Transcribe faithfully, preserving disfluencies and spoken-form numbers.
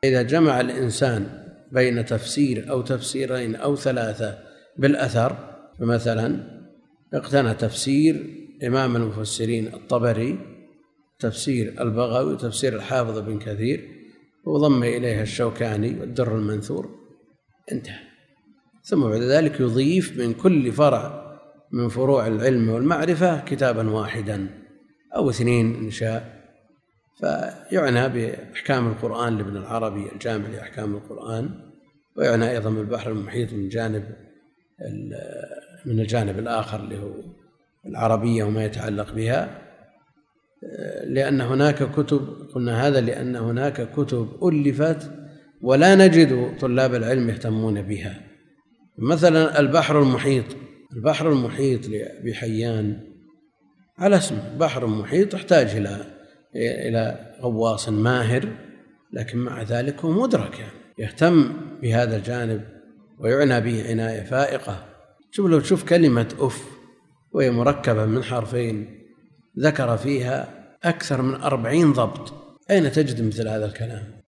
إذا جمع الإنسان بين تفسير أو تفسيرين أو ثلاثة بالأثر، فمثلا اقتنى تفسير إمام المفسرين الطبري، تفسير البغوي، وتفسير الحافظ بن كثير، وضم إليها الشوكاني والدر المنثور، انتهى. ثم بعد ذلك يضيف من كل فرع من فروع العلم والمعرفة كتابا واحدا أو اثنين إن شاء. فيعنى بأحكام القرآن لابن العربي الجامع لأحكام القرآن، ويعنى أيضا بالبحر المحيط من جانب من الجانب الآخر اللي هو العربية وما يتعلق بها، لأن هناك كتب، قلنا هذا لأن هناك كتب ألفت ولا نجد طلاب العلم يهتمون بها. مثلا البحر المحيط، البحر المحيط لأبي حيان على اسمه بحر محيط، يحتاج إلى إلى غواص ماهر، لكن مع ذلك هو مدرك، يعني يهتم بهذا الجانب ويعنى به عناية فائقة. شوف لو تشوف كلمة أف وهي مركبة من حرفين ذكر فيها أكثر من أربعين ضبط، أين تجد مثل هذا الكلام؟